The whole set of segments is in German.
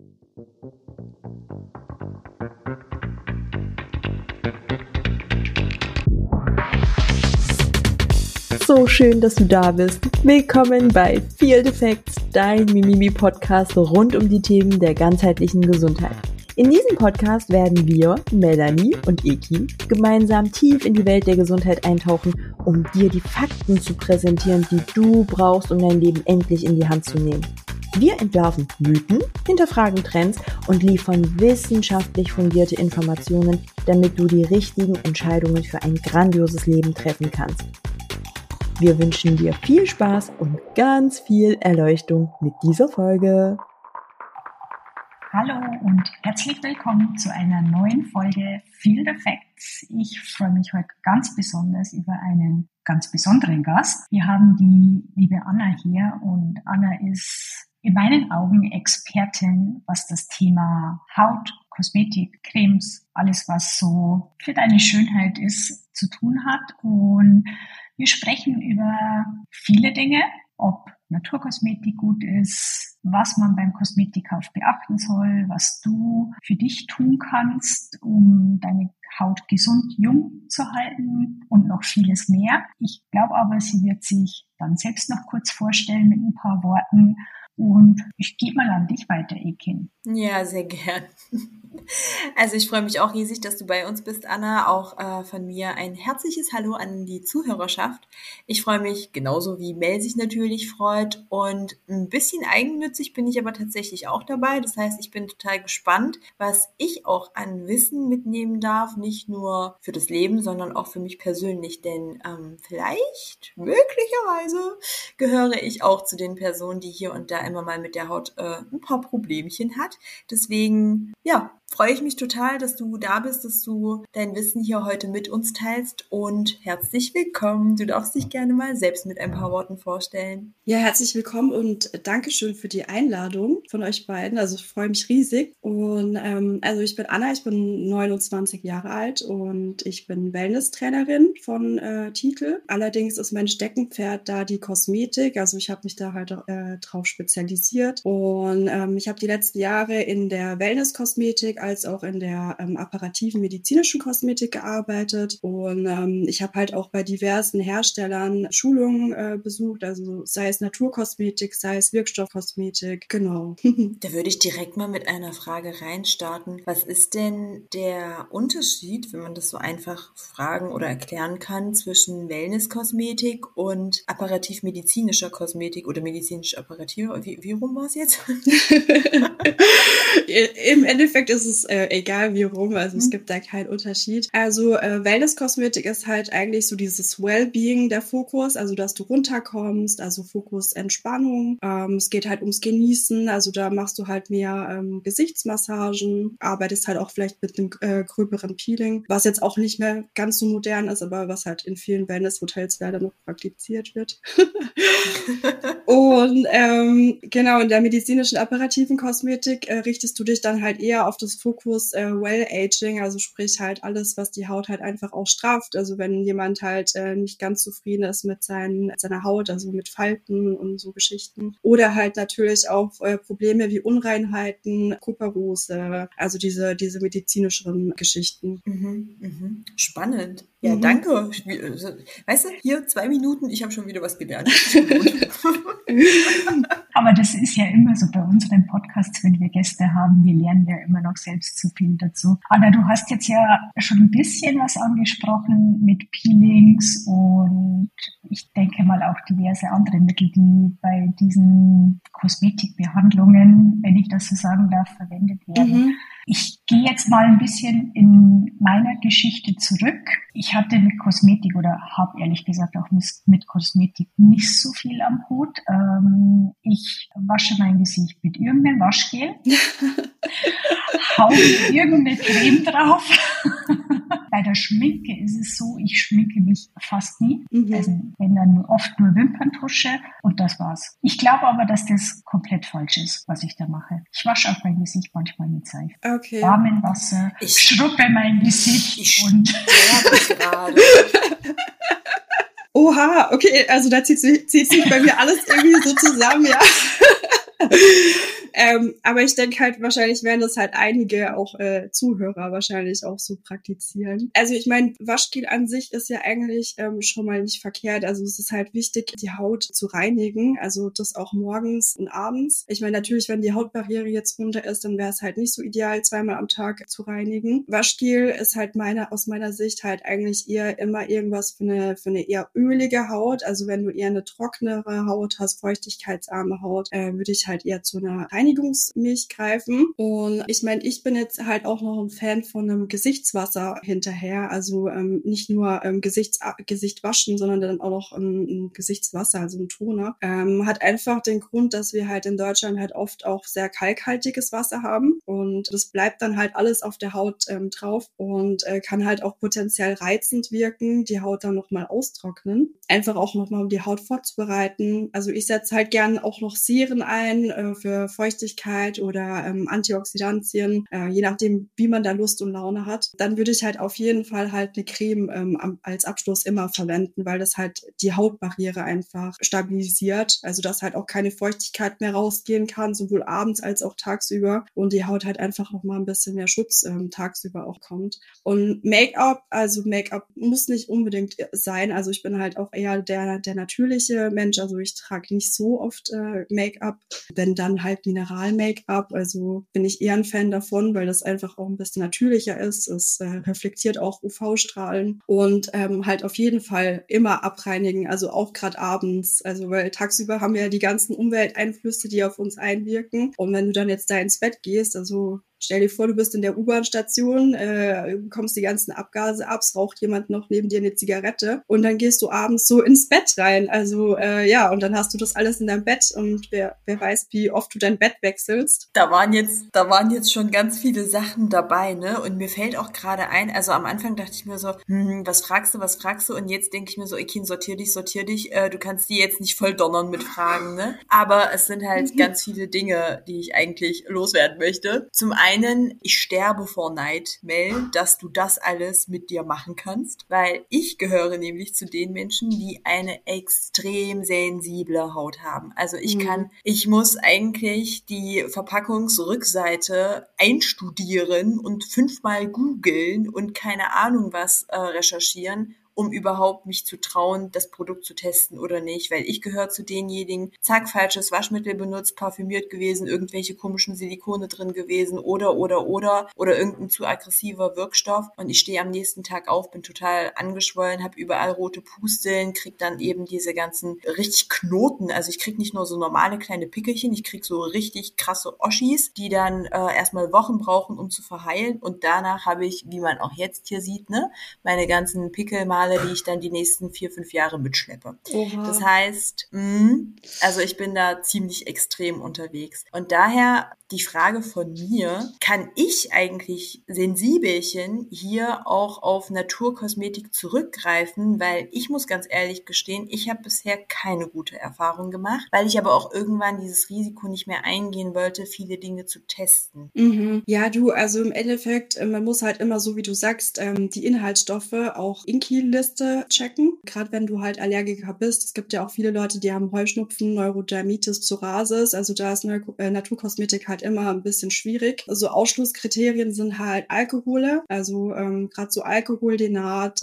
So schön, dass du da bist. Willkommen bei Field Effects, dein Mimimi-Podcast rund um die Themen der ganzheitlichen Gesundheit. In diesem Podcast werden wir, Melanie und Eki, gemeinsam tief in die Welt der Gesundheit eintauchen, um dir die Fakten zu präsentieren, die du brauchst, um dein Leben endlich in die Hand zu nehmen. Wir entwerfen Mythen, hinterfragen Trends und liefern wissenschaftlich fundierte Informationen, damit du die richtigen Entscheidungen für ein grandioses Leben treffen kannst. Wir wünschen dir viel Spaß und ganz viel Erleuchtung mit dieser Folge. Hallo und herzlich willkommen zu einer neuen Folge Field Effects. Ich freue mich heute ganz besonders über einen ganz besonderen Gast. Wir haben die liebe Anna hier und Anna ist in meinen Augen Expertin, was das Thema Haut, Kosmetik, Cremes, alles was so für deine Schönheit ist, zu tun hat. Und wir sprechen über viele Dinge, ob Naturkosmetik gut ist, was man beim Kosmetikkauf beachten soll, was du für dich tun kannst, um deine Haut gesund, jung zu halten und noch vieles mehr. Ich glaube aber, sie wird sich dann selbst noch kurz vorstellen mit ein paar Worten. Und ich gebe mal an dich weiter, Ekin. Ja, sehr gern. Also ich freue mich auch riesig, dass du bei uns bist, Anna. Auch von mir ein herzliches Hallo an die Zuhörerschaft. Ich freue mich genauso wie Mel sich natürlich freut und ein bisschen eigennützig bin ich aber tatsächlich auch dabei. Das heißt, ich bin total gespannt, was ich auch an Wissen mitnehmen darf, nicht nur für das Leben, sondern auch für mich persönlich. Denn vielleicht, möglicherweise, gehöre ich auch zu den Personen, die hier und da immer mal mit der Haut ein paar Problemchen hat. Deswegen, ja, freue ich mich total, dass du da bist, dass du dein Wissen hier heute mit uns teilst und herzlich willkommen. Du darfst dich gerne mal selbst mit ein paar Worten vorstellen. Ja, herzlich willkommen und Dankeschön für die Einladung von euch beiden. Also ich freue mich riesig. Und also ich bin Anna, ich bin 29 Jahre alt und ich bin Wellness-Trainerin von Titel. Allerdings ist mein Steckenpferd da die Kosmetik. Also ich habe mich da halt drauf spezialisiert und ich habe die letzten Jahre in der Wellness-Kosmetik als auch in der apparativen medizinischen Kosmetik gearbeitet und ich habe halt auch bei diversen Herstellern Schulungen besucht, also sei es Naturkosmetik, sei es Wirkstoffkosmetik, genau. Da würde ich direkt mal mit einer Frage reinstarten. Was ist denn der Unterschied, wenn man das so einfach fragen oder erklären kann, zwischen Wellness-Kosmetik und apparativ-medizinischer Kosmetik oder medizinisch-apparative? Wie rum war es jetzt? Im Endeffekt ist es egal wie rum, also es gibt da keinen Unterschied. Also Wellness-Kosmetik ist halt eigentlich so dieses Wellbeing der Fokus, also dass du runterkommst, also Fokus Entspannung. Es geht halt ums Genießen, also da machst du halt mehr Gesichtsmassagen, arbeitest halt auch vielleicht mit einem gröberen Peeling, was jetzt auch nicht mehr ganz so modern ist, aber was halt in vielen Wellness-Hotels leider noch praktiziert wird. Und genau, in der medizinischen apparativen Kosmetik richtest du dich dann halt eher auf das Fokus Well-Aging, also sprich halt alles, was die Haut halt einfach auch strafft. Also wenn jemand halt nicht ganz zufrieden ist mit seiner Haut, also mit Falten und so Geschichten. Oder halt natürlich auch Probleme wie Unreinheiten, Kuperose, also diese medizinischen Geschichten. Spannend. Ja, danke. Weißt du, hier 2 Minuten, ich habe schon wieder was gelernt. Aber das ist ja immer so bei unseren Podcasts, wenn wir Gäste haben, wir lernen ja immer noch selbst zu viel dazu. Anna, du hast jetzt ja schon ein bisschen was angesprochen mit Peelings und ich denke mal auch diverse andere Mittel, die bei diesen Kosmetikbehandlungen, wenn ich das so sagen darf, verwendet werden. Ich gehe jetzt mal ein bisschen in meiner Geschichte zurück. Ich hatte mit Kosmetik oder habe ehrlich gesagt auch mit Kosmetik nicht so viel am Hut. Ich wasche mein Gesicht mit irgendeinem Waschgel, hau irgendeine Creme drauf. Bei der Schminke ist es so, ich schminke mich fast nie. Also wenn dann oft nur Wimperntusche und das war's. Ich glaube aber, dass das komplett falsch ist, was ich da mache. Ich wasche auch mein Gesicht manchmal mit Seife. Okay. Warmen Wasser, ich schruppe mein Gesicht und Oha, okay, also da zieht sich bei mir alles irgendwie so zusammen, ja. Aber ich denke halt, wahrscheinlich werden das halt einige auch Zuhörer wahrscheinlich auch so praktizieren. Also ich meine, Waschgel an sich ist ja eigentlich schon mal nicht verkehrt. Also es ist halt wichtig, die Haut zu reinigen. Also das auch morgens und abends. Ich meine, natürlich, wenn die Hautbarriere jetzt runter ist, dann wäre es halt nicht so ideal, 2-mal am Tag zu reinigen. Waschgel ist halt aus meiner Sicht halt eigentlich eher immer irgendwas für eine eher ölige Haut. Also wenn du eher eine trockenere Haut hast, feuchtigkeitsarme Haut, würde ich halt eher zu einer Reinigungsmilch greifen. Und ich meine, ich bin jetzt halt auch noch ein Fan von einem Gesichtswasser hinterher. Also nicht nur Gesicht waschen, sondern dann auch noch ein Gesichtswasser, also ein Toner. Hat einfach den Grund, dass wir halt in Deutschland halt oft auch sehr kalkhaltiges Wasser haben. Und das bleibt dann halt alles auf der Haut drauf und kann halt auch potenziell reizend wirken, die Haut dann nochmal austrocknen. Einfach auch nochmal, um die Haut vorzubereiten. Also ich setze halt gern auch noch Seren ein für Feuchtigkeit oder Antioxidantien, je nachdem, wie man da Lust und Laune hat. Dann würde ich halt auf jeden Fall halt eine Creme als Abschluss immer verwenden, weil das halt die Hautbarriere einfach stabilisiert. Also dass halt auch keine Feuchtigkeit mehr rausgehen kann, sowohl abends als auch tagsüber. Und die Haut halt einfach nochmal ein bisschen mehr Schutz tagsüber auch kommt. Und Make-up muss nicht unbedingt sein. Also ich bin halt auch eher der natürliche Mensch. Also ich trage nicht so oft Make-up, wenn dann halt Mineral-Make-up. Also bin ich eher ein Fan davon, weil das einfach auch ein bisschen natürlicher ist. Es reflektiert auch UV-Strahlen und halt auf jeden Fall immer abreinigen. Also auch gerade abends. Also weil tagsüber haben wir ja die ganzen Umwelteinflüsse, die auf uns einwirken. Und wenn du dann jetzt da ins Bett gehst, also stell dir vor, du bist in der U-Bahn-Station, kommst die ganzen Abgase ab, es raucht jemand noch neben dir eine Zigarette und dann gehst du abends so ins Bett rein. Also und dann hast du das alles in deinem Bett und wer weiß, wie oft du dein Bett wechselst. Da waren jetzt schon ganz viele Sachen dabei, ne? Und mir fällt auch gerade ein, also am Anfang dachte ich mir so, was fragst du? Und jetzt denke ich mir so, Kind, sortier dich, du kannst die jetzt nicht voll donnern mit Fragen, ne? Aber es sind halt ganz viele Dinge, die ich eigentlich loswerden möchte. Zum einen, ich sterbe vor Neid, Mel, dass du das alles mit dir machen kannst, weil ich gehöre nämlich zu den Menschen, die eine extrem sensible Haut haben. Also ich muss eigentlich die Verpackungsrückseite einstudieren und 5-mal googeln und keine Ahnung was recherchieren, um überhaupt mich zu trauen, das Produkt zu testen oder nicht, weil ich gehöre zu denjenigen, zack, falsches Waschmittel benutzt, parfümiert gewesen, irgendwelche komischen Silikone drin gewesen oder irgendein zu aggressiver Wirkstoff und ich stehe am nächsten Tag auf, bin total angeschwollen, habe überall rote Pusteln, krieg dann eben diese ganzen richtig Knoten, also ich krieg nicht nur so normale kleine Pickelchen, ich krieg so richtig krasse Oschis, die dann erstmal Wochen brauchen, um zu verheilen und danach habe ich, wie man auch jetzt hier sieht, ne, meine ganzen Pickelmale, die ich dann die nächsten 4-5 Jahre mitschleppe. Oha. Das heißt, also ich bin da ziemlich extrem unterwegs. Und daher die Frage von mir, kann ich eigentlich Sensibelchen hier auch auf Naturkosmetik zurückgreifen? Weil ich muss ganz ehrlich gestehen, ich habe bisher keine gute Erfahrung gemacht, weil ich aber auch irgendwann dieses Risiko nicht mehr eingehen wollte, viele Dinge zu testen. Ja, also im Endeffekt, man muss halt immer, so wie du sagst, die Inhaltsstoffe auch INCI-Liste checken. Gerade wenn du halt Allergiker bist. Es gibt ja auch viele Leute, die haben Heuschnupfen, Neurodermitis, Psoriasis. Also da ist Naturkosmetik halt immer ein bisschen schwierig. Also Ausschlusskriterien sind halt Alkohole, also gerade so Alkoholdenat,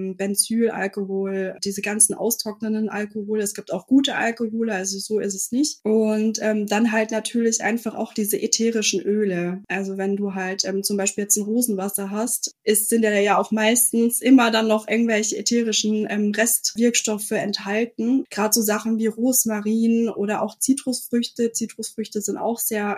Benzylalkohol, diese ganzen austrocknenden Alkohole. Es gibt auch gute Alkohole, also so ist es nicht. Und dann halt natürlich einfach auch diese ätherischen Öle. Also wenn du halt zum Beispiel jetzt ein Rosenwasser hast, sind ja auch meistens immer dann noch irgendwelche ätherischen Restwirkstoffe enthalten. Gerade so Sachen wie Rosmarin oder auch Zitrusfrüchte. Zitrusfrüchte sind auch sehr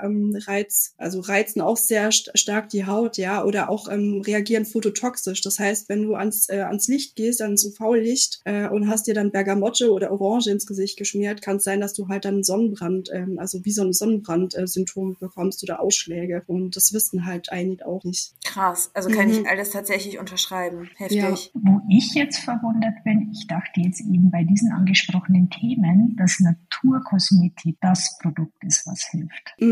reizen auch sehr stark die Haut, ja, oder auch reagieren phototoxisch. Das heißt, wenn du ans Licht gehst, ans UV-Licht und hast dir dann Bergamotte oder Orange ins Gesicht geschmiert, kann es sein, dass du halt dann Sonnenbrand, also wie so ein Sonnenbrand-Symptom bekommst oder Ausschläge. Und das wissen halt einige auch nicht. Krass, also kann ich alles tatsächlich unterschreiben. Heftig. Ja. Wo ich jetzt verwundert bin, ich dachte jetzt eben bei diesen angesprochenen Themen, dass Naturkosmetik das Produkt ist, was hilft.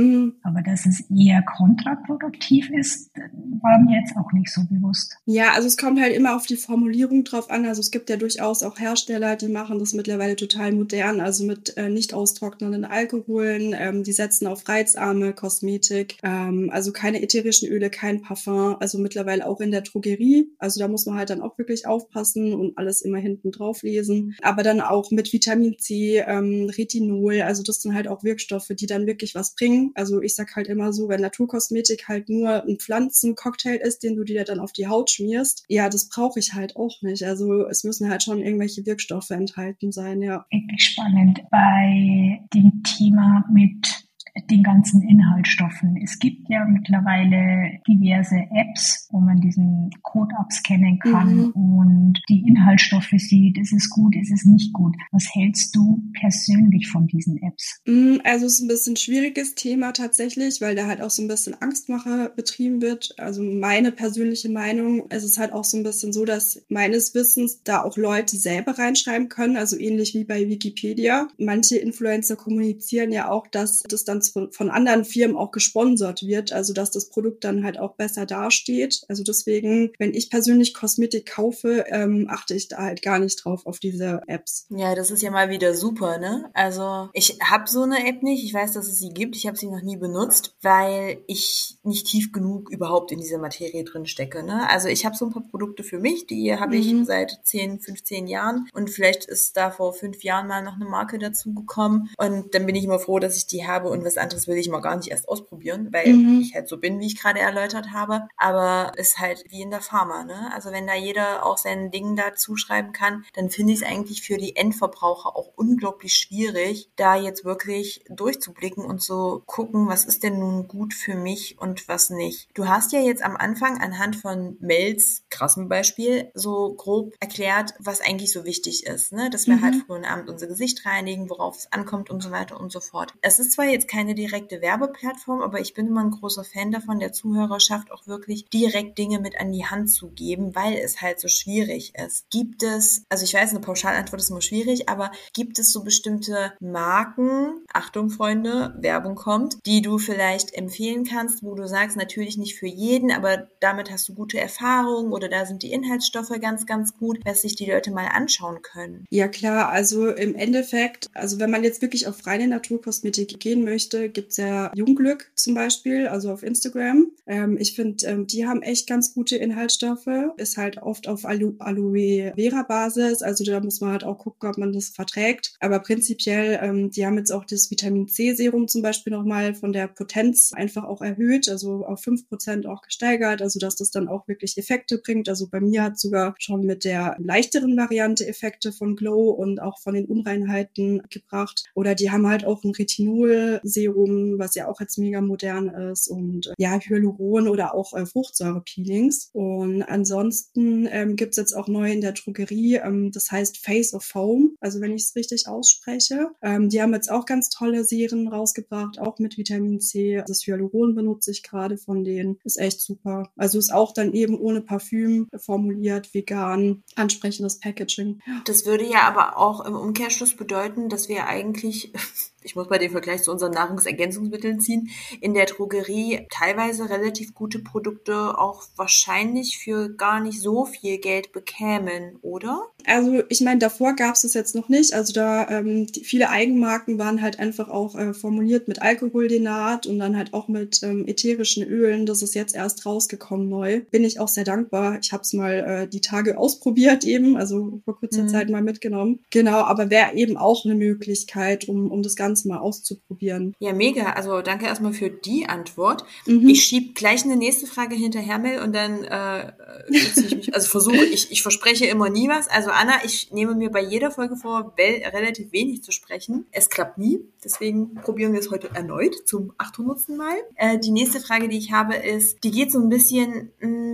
Aber dass es eher kontraproduktiv ist, war mir jetzt auch nicht so bewusst. Ja, also es kommt halt immer auf die Formulierung drauf an. Also es gibt ja durchaus auch Hersteller, die machen das mittlerweile total modern, also mit nicht austrocknenden Alkoholen. Die setzen auf reizarme Kosmetik, also keine ätherischen Öle, kein Parfum. Also mittlerweile auch in der Drogerie. Also da muss man halt dann auch wirklich aufpassen und alles immer hinten drauf lesen. Aber dann auch mit Vitamin C, Retinol. Also das sind halt auch Wirkstoffe, die dann wirklich was bringen. Also ich sag halt immer so, wenn Naturkosmetik halt nur ein Pflanzencocktail ist, den du dir dann auf die Haut schmierst, ja, das brauche ich halt auch nicht. Also es müssen halt schon irgendwelche Wirkstoffe enthalten sein, ja. Wirklich spannend bei dem Thema mit den ganzen Inhaltsstoffen. Es gibt ja mittlerweile diverse Apps, wo man diesen Code abscannen kann und die Inhaltsstoffe sieht. Ist es gut, ist es nicht gut? Was hältst du persönlich von diesen Apps? Also es ist ein bisschen schwieriges Thema tatsächlich, weil da halt auch so ein bisschen Angstmache betrieben wird. Also meine persönliche Meinung, es ist halt auch so ein bisschen so, dass meines Wissens da auch Leute selber reinschreiben können, also ähnlich wie bei Wikipedia. Manche Influencer kommunizieren ja auch, dass das dann von anderen Firmen auch gesponsert wird, also dass das Produkt dann halt auch besser dasteht. Also deswegen, wenn ich persönlich Kosmetik kaufe, achte ich da halt gar nicht drauf auf diese Apps. Ja, das ist ja mal wieder super, ne? Also ich habe so eine App nicht. Ich weiß, dass es sie gibt. Ich habe sie noch nie benutzt, weil ich nicht tief genug überhaupt in dieser Materie drin stecke, ne? Also ich habe so ein paar Produkte für mich, die habe ich seit 10, 15 Jahren und vielleicht ist da vor 5 Jahren mal noch eine Marke dazu gekommen und dann bin ich immer froh, dass ich die habe und was anderes will ich mal gar nicht erst ausprobieren, weil ich halt so bin, wie ich gerade erläutert habe. Aber ist halt wie in der Pharma, ne? Also wenn da jeder auch sein Ding dazu schreiben kann, dann finde ich es eigentlich für die Endverbraucher auch unglaublich schwierig, da jetzt wirklich durchzublicken und so gucken, was ist denn nun gut für mich und was nicht. Du hast ja jetzt am Anfang anhand von Mels krassem Beispiel so grob erklärt, was eigentlich so wichtig ist, ne? Dass wir halt früh und Abend unser Gesicht reinigen, worauf es ankommt und so weiter und so fort. Es ist zwar jetzt keine direkte Werbeplattform, aber ich bin immer ein großer Fan davon, der Zuhörerschaft auch wirklich direkt Dinge mit an die Hand zu geben, weil es halt so schwierig ist. Gibt es, also ich weiß, eine Pauschalantwort ist immer schwierig, aber gibt es so bestimmte Marken, Achtung Freunde, Werbung kommt, die du vielleicht empfehlen kannst, wo du sagst, natürlich nicht für jeden, aber damit hast du gute Erfahrungen oder da sind die Inhaltsstoffe ganz, ganz gut, dass sich die Leute mal anschauen können? Ja klar, also im Endeffekt, also wenn man jetzt wirklich auf reine Naturkosmetik gehen möchte, gibt's ja Jungglück zum Beispiel, also auf Instagram. Ich finde, die haben echt ganz gute Inhaltsstoffe, ist halt oft auf Aloe Vera Basis, also da muss man halt auch gucken, ob man das verträgt. Aber prinzipiell, die haben jetzt auch das Vitamin C Serum zum Beispiel nochmal von der Potenz einfach auch erhöht, also auf 5% auch gesteigert, also dass das dann auch wirklich Effekte bringt. Also bei mir hat sogar schon mit der leichteren Variante Effekte von Glow und auch von den Unreinheiten gebracht. Oder die haben halt auch ein Retinol-Serum, was ja auch jetzt mega modern ist und ja, Hyaluron oder auch Fruchtsäure-Peelings. Und ansonsten gibt's jetzt auch neu in der Drogerie, das heißt Face of Foam, also wenn ich es richtig ausspreche. Die haben jetzt auch ganz tolle Serien rausgebracht, auch mit Vitamin C. Das Hyaluron benutze ich gerade von denen. Ist echt super. Also ist auch dann eben ohne Parfüm formuliert, vegan, ansprechendes Packaging. Das würde ja aber auch im Umkehrschluss bedeuten, dass wir eigentlich, ich muss bei dem Vergleich zu unseren Nahrungsergänzungsmitteln ziehen, in der Drogerie teilweise relativ gute Produkte auch wahrscheinlich für gar nicht so viel Geld bekämen, oder? Also ich meine, davor gab es das jetzt noch nicht. Also da viele Eigenmarken waren halt einfach auch formuliert mit Alkoholdenat und dann halt auch mit ätherischen Ölen. Das ist jetzt erst rausgekommen neu. Bin ich auch sehr dankbar. Ich habe es mal die Tage ausprobiert eben, also vor kurzer Zeit mal mitgenommen. Genau, aber wäre eben auch eine Möglichkeit, um das Ganze mal auszuprobieren. Ja, mega. Also danke erstmal für die Antwort. Ich schiebe gleich eine nächste Frage hinterher, Mel, und dann setze ich mich, also versuche, ich verspreche immer nie was. Also Anna, ich nehme mir bei jeder Folge vor, relativ wenig zu sprechen. Es klappt nie, deswegen probieren wir es heute erneut zum 800. Mal. Die nächste Frage, die ich habe, ist, die geht so ein bisschen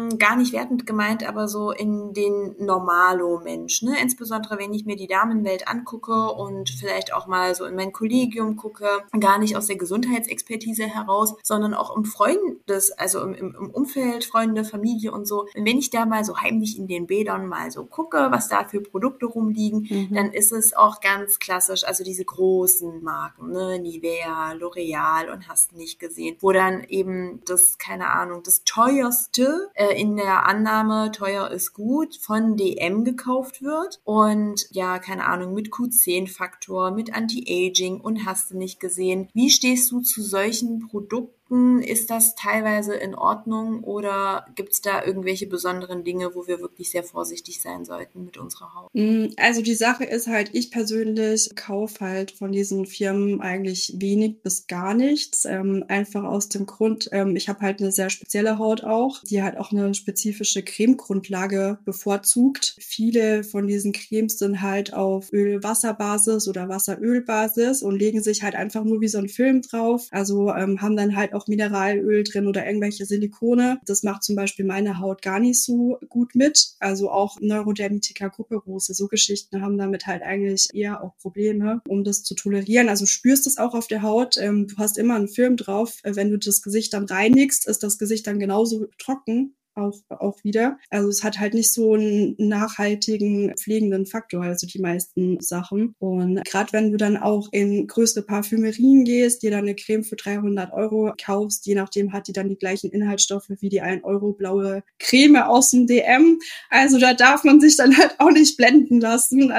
gar nicht wertend gemeint, aber so in den Normalo-Mensch, ne? Insbesondere wenn ich mir die Damenwelt angucke und vielleicht auch mal so in mein Kollegium gucke, gar nicht aus der Gesundheitsexpertise heraus, sondern auch im also im Umfeld, Freunde, Familie und so. Und wenn ich da mal so heimlich in den Bädern mal so gucke, was da für Produkte rumliegen, dann ist es auch ganz klassisch, also diese großen Marken, ne? Nivea, L'Oreal und hast nicht gesehen, wo dann eben das, keine Ahnung, das teuerste in der Annahme, teuer ist gut, von DM gekauft wird und ja, keine Ahnung, mit Q10-Faktor, mit Anti-Aging und hast du nicht gesehen. Wie stehst du zu solchen Produkten? Ist das teilweise in Ordnung oder gibt es da irgendwelche besonderen Dinge, wo wir wirklich sehr vorsichtig sein sollten mit unserer Haut? Also die Sache ist halt, ich persönlich kaufe halt von diesen Firmen eigentlich wenig bis gar nichts. Einfach aus dem Grund, ich habe halt eine sehr spezielle Haut auch, die halt auch eine spezifische Cremegrundlage bevorzugt. Viele von diesen Cremes sind halt auf Öl-Wasser-Basis oder Wasser-Öl-Basis und legen sich halt einfach nur wie so ein Film drauf. Also haben dann halt auch Mineralöl drin oder irgendwelche Silikone. Das macht zum Beispiel meine Haut gar nicht so gut mit. Also auch Neurodermitica Kuperose, so Geschichten haben damit halt eigentlich eher auch Probleme, um das zu tolerieren. Also spürst es auch auf der Haut. Du hast immer einen Film drauf. Wenn du das Gesicht dann reinigst, ist das Gesicht dann genauso trocken. Auch wieder. Also es hat halt nicht so einen nachhaltigen, pflegenden Faktor, also die meisten Sachen. Und gerade wenn du dann auch in größere Parfümerien gehst, dir dann eine Creme für 300 € kaufst, je nachdem hat die dann die gleichen Inhaltsstoffe wie die 1 € blaue Creme aus dem DM. Also da darf man sich dann halt auch nicht blenden lassen.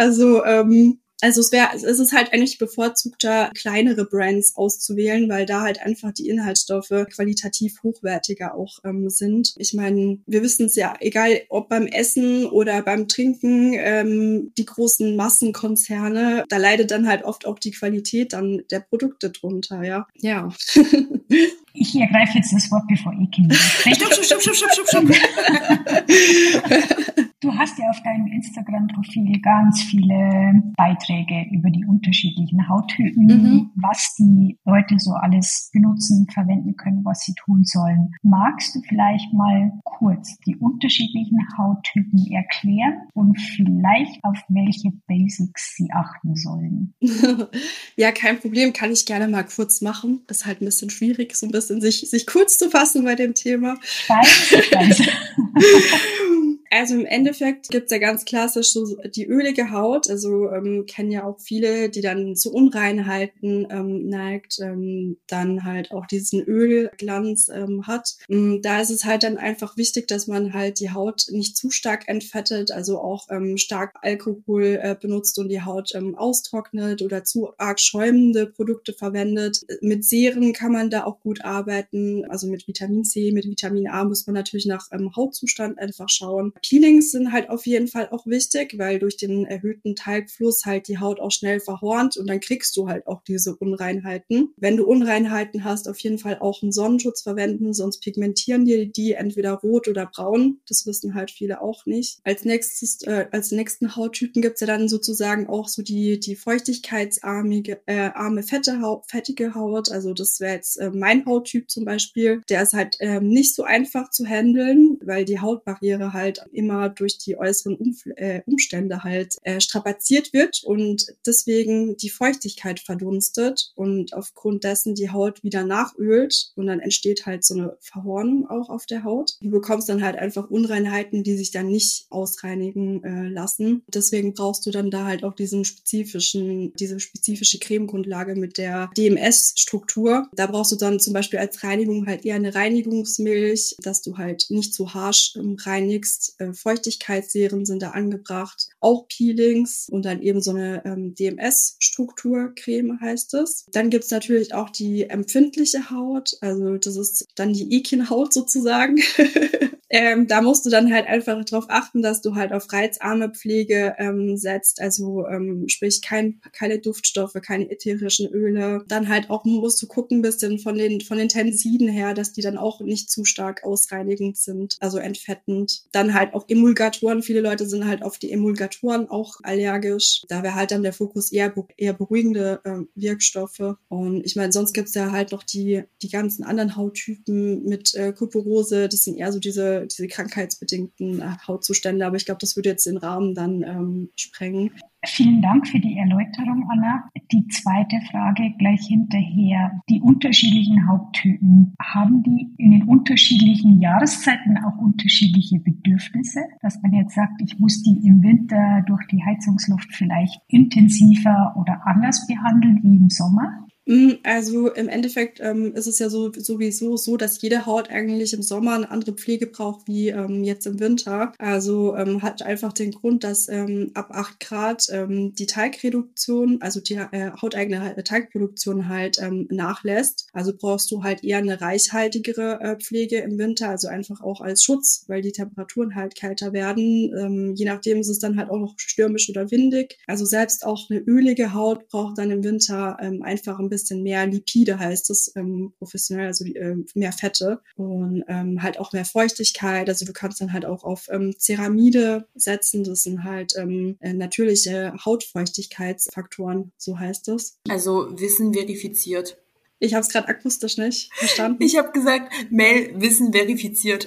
Also es ist halt eigentlich bevorzugter, kleinere Brands auszuwählen, weil da halt einfach die Inhaltsstoffe qualitativ hochwertiger auch sind. Ich meine, wir wissen es ja, egal ob beim Essen oder beim Trinken, die großen Massenkonzerne, da leidet dann halt oft auch die Qualität dann der Produkte drunter, ja. Ja. Ich ergreife jetzt das Wort, bevor Kim spricht. Stopp. Du hast ja auf deinem Instagram-Profil ganz viele Beiträge über die unterschiedlichen Hauttypen, was die Leute so alles benutzen, verwenden können, was sie tun sollen. Magst du vielleicht mal kurz die unterschiedlichen Hauttypen erklären und vielleicht auf welche Basics sie achten sollen? Ja, kein Problem, kann ich gerne mal kurz machen. Ist halt ein bisschen schwierig, so ein bisschen sich kurz zu fassen bei dem Thema. Ich weiß. Also im Endeffekt gibt's ja ganz klassisch so die ölige Haut, also kennen ja auch viele, die dann zu Unreinheiten neigt, dann halt auch diesen Ölglanz hat. Da ist es halt dann einfach wichtig, dass man halt die Haut nicht zu stark entfettet, also auch stark Alkohol benutzt und die Haut austrocknet oder zu arg schäumende Produkte verwendet. Mit Seren kann man da auch gut arbeiten, also mit Vitamin C, mit Vitamin A muss man natürlich nach Hautzustand einfach schauen. Peelings sind halt auf jeden Fall auch wichtig, weil durch den erhöhten Talgfluss halt die Haut auch schnell verhornt und dann kriegst du halt auch diese Unreinheiten. Wenn du Unreinheiten hast, auf jeden Fall auch einen Sonnenschutz verwenden, sonst pigmentieren die entweder rot oder braun. Das wissen halt viele auch nicht. Als nächsten Hauttypen gibt's ja dann sozusagen auch so die feuchtigkeitsarme, fettige Haut. Also das wäre jetzt mein Hauttyp zum Beispiel. Der ist halt nicht so einfach zu handeln, weil die Hautbarriere halt immer durch die äußeren Umstände halt strapaziert wird und deswegen die Feuchtigkeit verdunstet und aufgrund dessen die Haut wieder nachölt und dann entsteht halt so eine Verhornung auch auf der Haut. Du bekommst dann halt einfach Unreinheiten, die sich dann nicht ausreinigen lassen. Deswegen brauchst du dann da halt auch diese spezifische Cremegrundlage mit der DMS-Struktur. Da brauchst du dann zum Beispiel als Reinigung halt eher eine Reinigungsmilch, dass du halt nicht zu harsch reinigst. Feuchtigkeitsserien sind da angebracht, auch Peelings und dann eben so eine DMS-Strukturcreme heißt es. Dann gibt's natürlich auch die empfindliche Haut, also das ist dann die Ekin-Haut sozusagen. Da musst du dann halt einfach darauf achten, dass du halt auf reizarme Pflege setzt, also sprich keine Duftstoffe, keine ätherischen Öle. Dann halt auch musst du gucken ein bisschen von den Tensiden her, dass die dann auch nicht zu stark ausreinigend sind, also entfettend. Dann halt auch Emulgatoren. Viele Leute sind halt auf die Emulgatoren auch allergisch. Da wäre halt dann der Fokus eher beruhigende Wirkstoffe. Und ich meine, sonst gibt's ja halt noch die ganzen anderen Hauttypen mit Kuperose. Das sind eher so diese diese krankheitsbedingten Hautzustände. Aber ich glaube, das würde jetzt den Rahmen dann sprengen. Vielen Dank für die Erläuterung, Anna. Die zweite Frage gleich hinterher. Die unterschiedlichen Hauttypen, haben die in den unterschiedlichen Jahreszeiten auch unterschiedliche Bedürfnisse? Dass man jetzt sagt, ich muss die im Winter durch die Heizungsluft vielleicht intensiver oder anders behandeln wie im Sommer? Also im Endeffekt ist es ja sowieso so, dass jede Haut eigentlich im Sommer eine andere Pflege braucht wie jetzt im Winter. Also hat einfach den Grund, dass ab 8 Grad die Teigreduktion, also die hauteigene Teigproduktion halt nachlässt. Also brauchst du halt eher eine reichhaltigere Pflege im Winter, also einfach auch als Schutz, weil die Temperaturen halt kälter werden. Je nachdem ist es dann halt auch noch stürmisch oder windig. Also selbst auch eine ölige Haut braucht dann im Winter einfach ein bisschen mehr Lipide, heißt es professionell, also mehr Fette und halt auch mehr Feuchtigkeit. Also du kannst dann halt auch auf Ceramide setzen. Das sind halt natürliche Hautfeuchtigkeitsfaktoren, so heißt es. Also Wissen verifiziert. Ich habe es gerade akustisch nicht verstanden. Ich habe gesagt, Mel, Wissen verifiziert.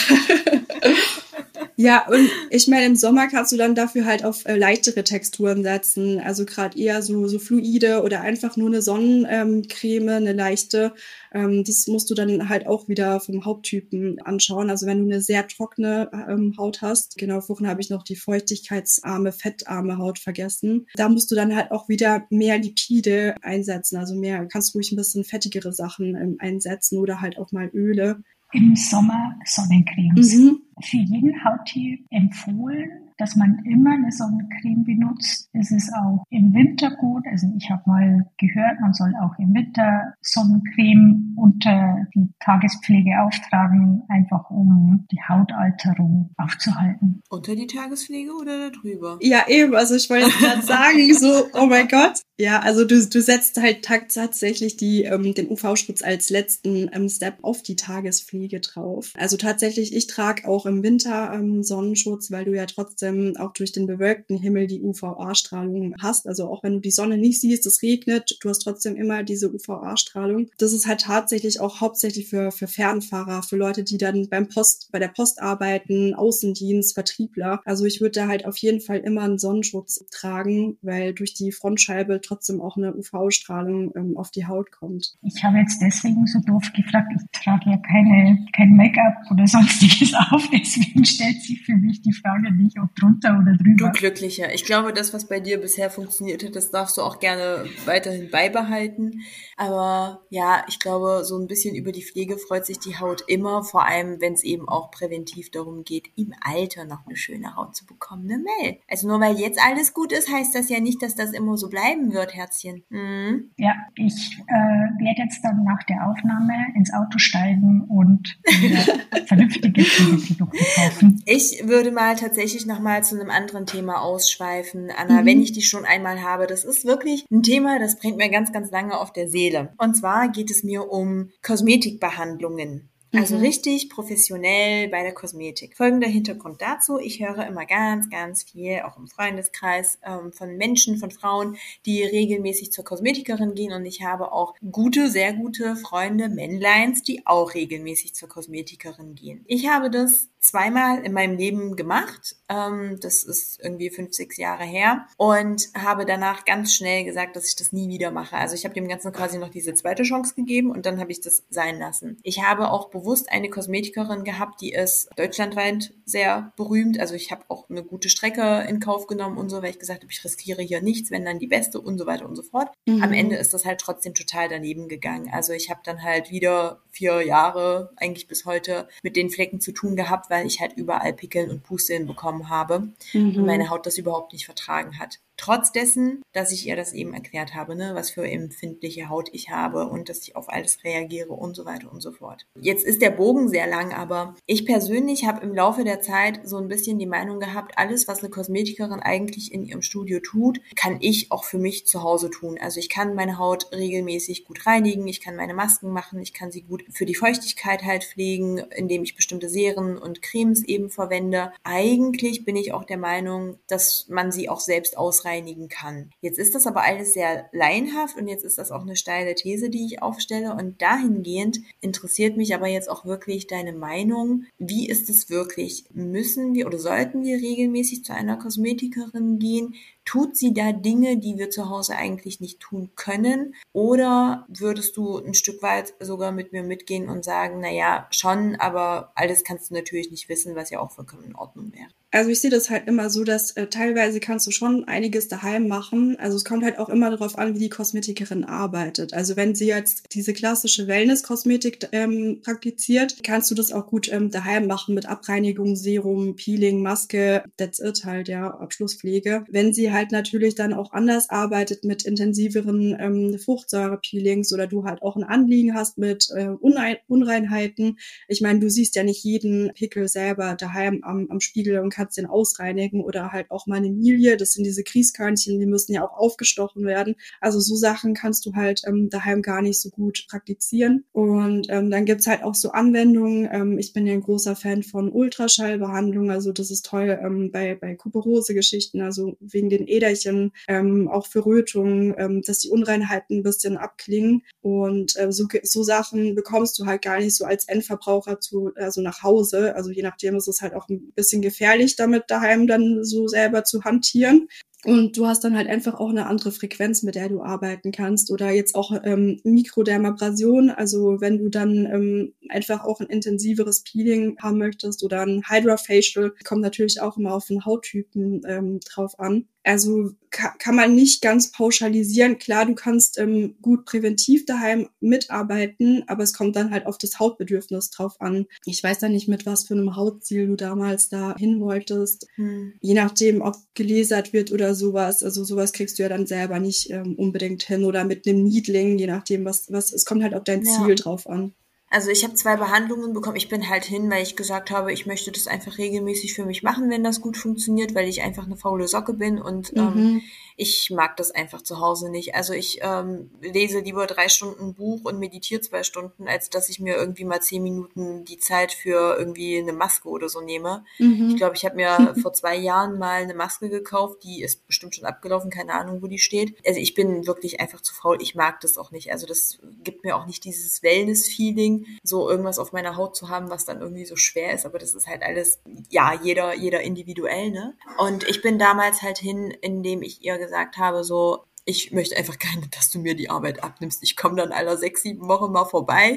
Ja, und ich meine, im Sommer kannst du dann dafür halt auf leichtere Texturen setzen, also gerade eher so Fluide oder einfach nur eine Sonnencreme, eine leichte. Das musst du dann halt auch wieder vom Hauttypen anschauen. Also wenn du eine sehr trockene Haut hast, genau, vorhin habe ich noch die feuchtigkeitsarme, fettarme Haut vergessen. Da musst du dann halt auch wieder mehr Lipide einsetzen, also kannst ruhig ein bisschen fettigere Sachen einsetzen oder halt auch mal Öle. Im Sommer Sonnencremes. Für jeden Hauttyp empfohlen, dass man immer eine Sonnencreme benutzt. Es ist auch im Winter gut. Also ich habe mal gehört, man soll auch im Winter Sonnencreme unter die Tagespflege auftragen, einfach um die Hautalterung aufzuhalten. Unter die Tagespflege oder darüber? Ja, eben. Also ich wollte gerade sagen, so, oh mein Gott. Ja, also du setzt halt tatsächlich den UV-Schutz als letzten Step auf die Tagespflege drauf. Also tatsächlich, ich trage auch im Winter Sonnenschutz, weil du ja trotzdem auch durch den bewölkten Himmel die UVA-Strahlung hast. Also auch wenn du die Sonne nicht siehst, es regnet, du hast trotzdem immer diese UVA-Strahlung. Das ist halt tatsächlich auch hauptsächlich für Fernfahrer, für Leute, die dann bei der Post arbeiten, Außendienst, Vertriebler. Also ich würde da halt auf jeden Fall immer einen Sonnenschutz tragen, weil durch die Frontscheibe trotzdem auch eine UV-Strahlung auf die Haut kommt. Ich habe jetzt deswegen so doof gefragt, ich trage ja kein Make-up oder sonstiges auf, deswegen stellt sich für mich die Frage nicht, ob drunter oder drüber. Du Glücklicher. Ich glaube, das, was bei dir bisher funktioniert hat, das darfst du auch gerne weiterhin beibehalten. Aber ja, ich glaube, so ein bisschen über die Pflege freut sich die Haut immer, vor allem, wenn es eben auch präventiv darum geht, im Alter noch eine schöne Haut zu bekommen, ne Mel? Also nur weil jetzt alles gut ist, heißt das ja nicht, dass das immer so bleiben wird, Herzchen. Ja, ich werde jetzt dann nach der Aufnahme ins Auto steigen und vernünftige Pflegeprodukte kaufen. Ich würde mal tatsächlich nochmal zu einem anderen Thema ausschweifen, Anna, wenn ich die schon einmal habe. Das ist wirklich ein Thema, das brennt mir ganz, ganz lange auf der Seele. Und zwar geht es mir um Kosmetikbehandlungen. Also richtig professionell bei der Kosmetik. Folgender Hintergrund dazu. Ich höre immer ganz, ganz viel, auch im Freundeskreis, von Menschen, von Frauen, die regelmäßig zur Kosmetikerin gehen. Und ich habe auch sehr gute Freunde, Männleins, die auch regelmäßig zur Kosmetikerin gehen. Ich habe das zweimal in meinem Leben gemacht. Das ist irgendwie 5, 6 Jahre her. Und habe danach ganz schnell gesagt, dass ich das nie wieder mache. Also ich habe dem Ganzen quasi noch diese zweite Chance gegeben und dann habe ich das sein lassen. Ich habe auch bewusst eine Kosmetikerin gehabt, die ist deutschlandweit sehr berühmt. Also ich habe auch eine gute Strecke in Kauf genommen und so, weil ich gesagt habe, ich riskiere hier nichts, wenn dann die beste und so weiter und so fort. Am Ende ist das halt trotzdem total daneben gegangen. Also ich habe dann halt wieder 4 Jahre, eigentlich bis heute, mit den Flecken zu tun gehabt, weil ich halt überall Pickeln und Pusteln bekommen habe und meine Haut das überhaupt nicht vertragen hat. Trotz dessen, dass ich ihr das eben erklärt habe, ne, was für empfindliche Haut ich habe und dass ich auf alles reagiere und so weiter und so fort. Jetzt ist der Bogen sehr lang, aber ich persönlich habe im Laufe der Zeit so ein bisschen die Meinung gehabt, alles, was eine Kosmetikerin eigentlich in ihrem Studio tut, kann ich auch für mich zu Hause tun. Also ich kann meine Haut regelmäßig gut reinigen, ich kann meine Masken machen, ich kann sie gut für die Feuchtigkeit halt pflegen, indem ich bestimmte Seren und Cremes eben verwende. Eigentlich bin ich auch der Meinung, dass man sie auch selbst ausreichen abreinigen kann. Jetzt ist das aber alles sehr laienhaft und jetzt ist das auch eine steile These, die ich aufstelle, und dahingehend interessiert mich aber jetzt auch wirklich deine Meinung. Wie ist es wirklich? Müssen wir oder sollten wir regelmäßig zu einer Kosmetikerin gehen? Tut sie da Dinge, die wir zu Hause eigentlich nicht tun können? Oder würdest du ein Stück weit sogar mit mir mitgehen und sagen, naja, schon, aber alles kannst du natürlich nicht wissen, was ja auch vollkommen in Ordnung wäre? Also ich sehe das halt immer so, dass teilweise kannst du schon einiges daheim machen. Also es kommt halt auch immer darauf an, wie die Kosmetikerin arbeitet. Also wenn sie jetzt diese klassische Wellness-Kosmetik praktiziert, kannst du das auch gut daheim machen mit Abreinigung, Serum, Peeling, Maske, that's it halt, ja, Abschlusspflege. Wenn sie halt natürlich dann auch anders arbeitet mit intensiveren Fruchtsäure-Peelings oder du halt auch ein Anliegen hast mit Unreinheiten. Ich meine, du siehst ja nicht jeden Pickel selber daheim am Spiegel und kannst den ausreinigen, oder halt auch mal eine Milie, das sind diese Grießkörnchen, die müssen ja auch aufgestochen werden. Also so Sachen kannst du halt daheim gar nicht so gut praktizieren. Und dann gibt's halt auch so Anwendungen. Ich bin ja ein großer Fan von Ultraschallbehandlung, also das ist toll bei Kuperose-Geschichten, also wegen den Äderchen, auch für Rötungen, dass die Unreinheiten ein bisschen abklingen. Und so Sachen bekommst du halt gar nicht so als Endverbraucher also nach Hause. Also je nachdem ist es halt auch ein bisschen gefährlich, damit daheim dann so selber zu hantieren. Und du hast dann halt einfach auch eine andere Frequenz, mit der du arbeiten kannst. Oder jetzt auch Mikrodermabrasion, also wenn du dann einfach auch ein intensiveres Peeling haben möchtest, oder ein Hydra-Facial, kommt natürlich auch immer auf den Hauttypen drauf an. Also kann man nicht ganz pauschalisieren. Klar, du kannst gut präventiv daheim mitarbeiten, aber es kommt dann halt auf das Hautbedürfnis drauf an. Ich weiß ja nicht, mit was für einem Hautziel du damals da hin wolltest. Je nachdem, ob gelasert wird oder sowas. Also sowas kriegst du ja dann selber nicht unbedingt hin, oder mit einem Needling, je nachdem, was es kommt halt auf dein Ziel drauf an. Also ich habe 2 Behandlungen bekommen. Ich bin halt hin, weil ich gesagt habe, ich möchte das einfach regelmäßig für mich machen, wenn das gut funktioniert, weil ich einfach eine faule Socke bin und ich mag das einfach zu Hause nicht. Also ich lese lieber 3 Stunden ein Buch und meditiere 2 Stunden, als dass ich mir irgendwie mal 10 Minuten die Zeit für irgendwie eine Maske oder so nehme. Ich glaube, ich habe mir vor 2 Jahren mal eine Maske gekauft, die ist bestimmt schon abgelaufen, keine Ahnung, wo die steht. Also ich bin wirklich einfach zu faul. Ich mag das auch nicht. Also das gibt mir auch nicht dieses Wellness-Feeling, so irgendwas auf meiner Haut zu haben, was dann irgendwie so schwer ist, aber das ist halt alles, ja, jeder individuell, ne? Und ich bin damals halt hin, indem ich ihr gesagt habe, so, ich möchte einfach gerne, dass du mir die Arbeit abnimmst. Ich komme dann alle 6, 7 Wochen mal vorbei.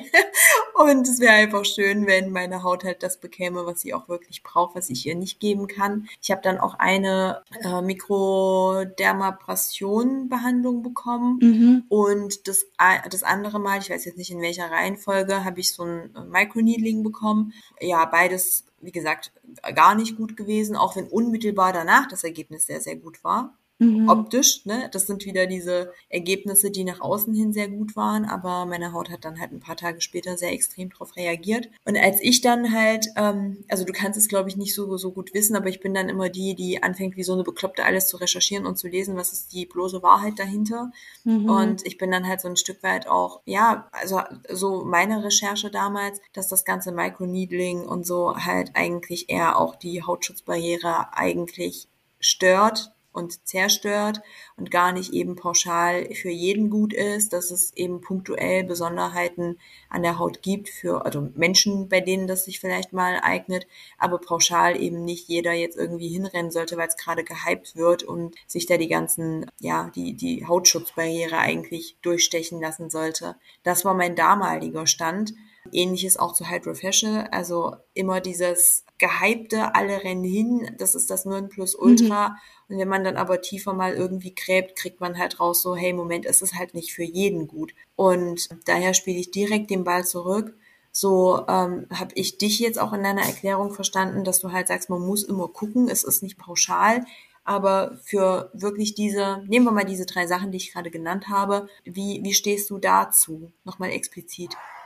Und es wäre einfach schön, wenn meine Haut halt das bekäme, was sie auch wirklich braucht, was ich ihr nicht geben kann. Ich habe dann auch eine Mikrodermabrasion-Behandlung bekommen. Und das andere Mal, ich weiß jetzt nicht in welcher Reihenfolge, habe ich so ein Microneedling bekommen. Ja, beides, wie gesagt, gar nicht gut gewesen, auch wenn unmittelbar danach das Ergebnis sehr, sehr gut war. Optisch, ne? Das sind wieder diese Ergebnisse, die nach außen hin sehr gut waren, aber meine Haut hat dann halt ein paar Tage später sehr extrem drauf reagiert. Und als ich dann halt, also du kannst es glaube ich nicht so gut wissen, aber ich bin dann immer die anfängt wie so eine Bekloppte alles zu recherchieren und zu lesen, was ist die bloße Wahrheit dahinter. Und ich bin dann halt so ein Stück weit auch, ja, also so meine Recherche damals, dass das ganze Microneedling und so halt eigentlich eher auch die Hautschutzbarriere eigentlich stört und zerstört und gar nicht eben pauschal für jeden gut ist, dass es eben punktuell Besonderheiten an der Haut gibt für also Menschen, bei denen das sich vielleicht mal eignet, aber pauschal eben nicht jeder jetzt irgendwie hinrennen sollte, weil es gerade gehypt wird und sich da die ganzen, ja, die Hautschutzbarriere eigentlich durchstechen lassen sollte. Das war mein damaliger Stand. Ähnliches auch zu Hydrofacial, also immer dieses gehypte, alle rennen hin, das ist das Nonplusultra. Und wenn man dann aber tiefer mal irgendwie gräbt, kriegt man halt raus so, hey, Moment, es ist halt nicht für jeden gut. Und daher spiele ich direkt den Ball zurück. So habe ich dich jetzt auch in deiner Erklärung verstanden, dass du halt sagst, man muss immer gucken, es ist nicht pauschal. Aber für wirklich nehmen wir mal diese 3 Sachen, die ich gerade genannt habe, wie stehst du dazu? Nochmal explizit.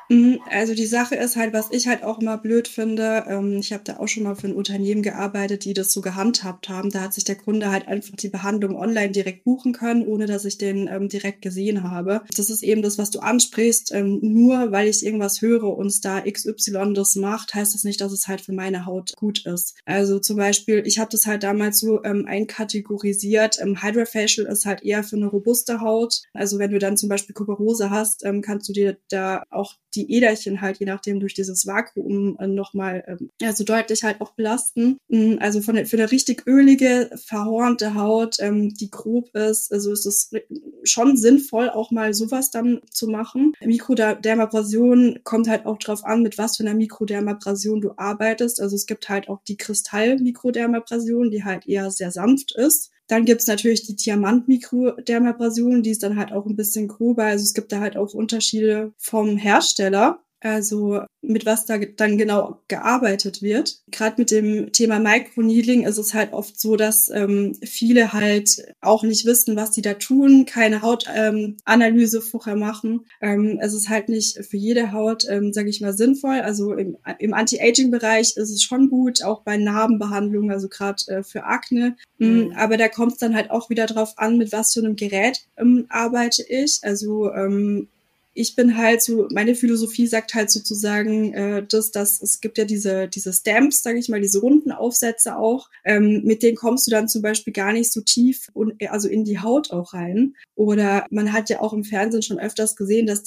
Also die Sache ist halt, was ich halt auch immer blöd finde, ich habe da auch schon mal für ein Unternehmen gearbeitet, die das so gehandhabt haben. Da hat sich der Kunde halt einfach die Behandlung online direkt buchen können, ohne dass ich den direkt gesehen habe. Das ist eben das, was du ansprichst. Nur weil ich irgendwas höre und Star XY das macht, heißt das nicht, dass es halt für meine Haut gut ist. Also zum Beispiel, ich habe das halt damals so einkategorisiert. Hydrofacial ist halt eher für eine robuste Haut. Also wenn du dann zum Beispiel Kuperose hast, kannst du dir da auch die Äderchen halt, je nachdem, durch dieses Vakuum nochmal so deutlich halt auch belasten. Also für eine richtig ölige, verhornte Haut, die grob ist, also ist es schon sinnvoll, auch mal sowas dann zu machen. Mikrodermabrasion kommt halt auch drauf an, mit was für einer Mikrodermabrasion du arbeitest. Also es gibt halt auch die Kristall-Mikrodermabrasion, die halt eher sehr sanft ist. Dann gibt's natürlich die Diamant-Mikrodermabrasion, die ist dann halt auch ein bisschen grober. Also es gibt da halt auch Unterschiede vom Hersteller. Also mit was da dann genau gearbeitet wird. Gerade mit dem Thema Microneedling ist es halt oft so, dass viele halt auch nicht wissen, was die da tun, keine Hautanalyse vorher machen. Es ist halt nicht für jede Haut, sage ich mal, sinnvoll. Also im Anti-Aging-Bereich ist es schon gut, auch bei Narbenbehandlungen, also gerade für Akne. Aber da kommt es dann halt auch wieder drauf an, mit was für einem Gerät arbeite ich. Also ich bin halt so, meine Philosophie sagt halt sozusagen, dass es gibt ja diese Stamps, sage ich mal, diese runden Aufsätze auch, mit denen kommst du dann zum Beispiel gar nicht so tief also in die Haut auch rein. Oder man hat ja auch im Fernsehen schon öfters gesehen, dass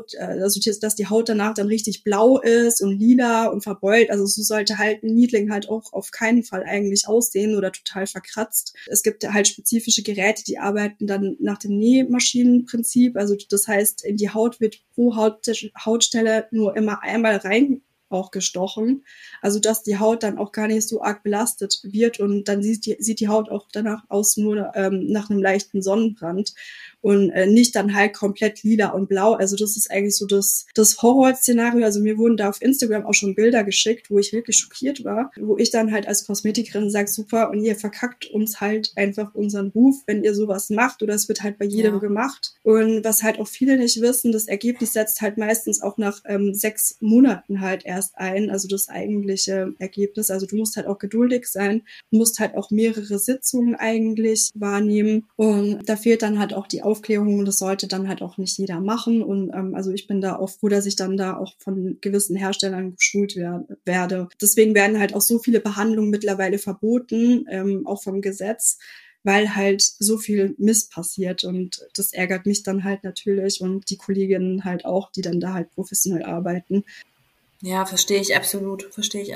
dass die Haut danach dann richtig blau ist und lila und verbeult. Also so sollte halt ein Needling halt auch auf keinen Fall eigentlich aussehen oder total verkratzt. Es gibt halt spezifische Geräte, die arbeiten dann nach dem Nähmaschinenprinzip. Also das heißt, in die Haut wird pro Hautstelle nur immer einmal rein auch gestochen, also dass die Haut dann auch gar nicht so arg belastet wird und dann sieht die Haut auch danach aus nur nach einem leichten Sonnenbrand und nicht dann halt komplett lila und blau. Also das ist eigentlich so das Horrorszenario. Also mir wurden da auf Instagram auch schon Bilder geschickt, wo ich wirklich schockiert war, wo ich dann halt als Kosmetikerin sage, super, und ihr verkackt uns halt einfach unseren Ruf, wenn ihr sowas macht, oder es wird halt bei jedem gemacht. Und was halt auch viele nicht wissen, das Ergebnis setzt halt meistens auch nach 6 Monaten halt erst ein, also das eigentliche Ergebnis. Also du musst halt auch geduldig sein, du musst halt auch mehrere Sitzungen eigentlich wahrnehmen und da fehlt dann halt auch die Aufklärung und das sollte dann halt auch nicht jeder machen und also ich bin da auch froh, dass ich dann da auch von gewissen Herstellern geschult werde. Deswegen werden halt auch so viele Behandlungen mittlerweile verboten, auch vom Gesetz, weil halt so viel Mist passiert und das ärgert mich dann halt natürlich und die Kolleginnen halt auch, die dann da halt professionell arbeiten. Ja, verstehe ich absolut.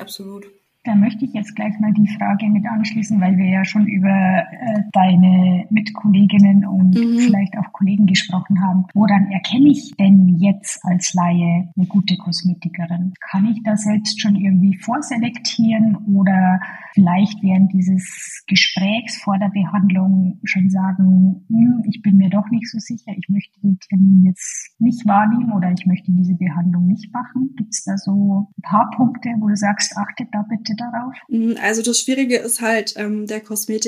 Da möchte ich jetzt gleich mal die Frage mit anschließen, weil wir ja schon über deine Mitkolleginnen und vielleicht auch Kollegen gesprochen haben. Woran erkenne ich denn jetzt als Laie eine gute Kosmetikerin? Kann ich da selbst schon irgendwie vorselektieren oder vielleicht während dieses Gesprächs vor der Behandlung schon sagen, ich bin mir doch nicht so sicher, ich möchte den Termin jetzt nicht wahrnehmen oder ich möchte diese Behandlung nicht machen? Gibt es da so ein paar Punkte, wo du sagst, achtet da bitte darauf? Also das Schwierige ist halt, der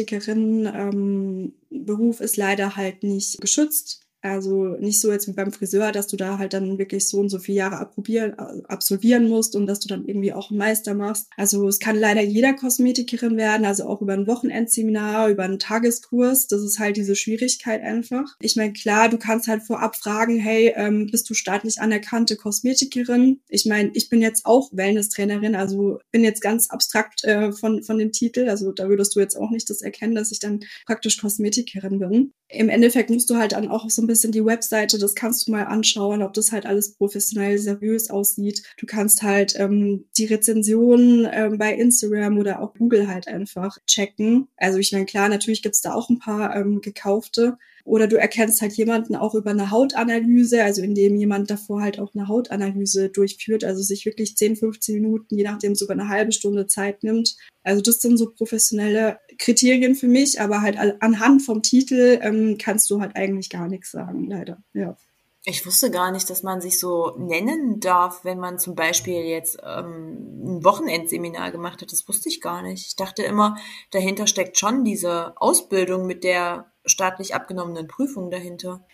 Kosmetikerin-Beruf ist leider halt nicht geschützt. Also nicht so jetzt wie beim Friseur, dass du da halt dann wirklich so und so viele Jahre absolvieren musst und dass du dann irgendwie auch einen Meister machst. Also es kann leider jeder Kosmetikerin werden, also auch über ein Wochenendseminar, über einen Tageskurs. Das ist halt diese Schwierigkeit einfach. Ich meine, klar, du kannst halt vorab fragen, hey, bist du staatlich anerkannte Kosmetikerin? Ich meine, ich bin jetzt auch Wellness-Trainerin, also bin jetzt ganz abstrakt von dem Titel. Also da würdest du jetzt auch nicht das erkennen, dass ich dann praktisch Kosmetikerin bin. Im Endeffekt musst du halt dann auch so ein bisschen die Webseite, das kannst du mal anschauen, ob das halt alles professionell, seriös aussieht. Du kannst halt die Rezensionen bei Instagram oder auch Google halt einfach checken. Also ich meine, klar, natürlich gibt's da auch ein paar gekaufte. Oder du erkennst halt jemanden auch über eine Hautanalyse, also indem jemand davor halt auch eine Hautanalyse durchführt, also sich wirklich 10, 15 Minuten, je nachdem sogar eine halbe Stunde Zeit nimmt. Also das sind so professionelle Kriterien für mich, aber halt anhand vom Titel kannst du halt eigentlich gar nichts sagen, leider. Ja. Ich wusste gar nicht, dass man sich so nennen darf, wenn man zum Beispiel jetzt ein Wochenendseminar gemacht hat. Das wusste ich gar nicht. Ich dachte immer, dahinter steckt schon diese Ausbildung mit der staatlich abgenommenen Prüfung dahinter.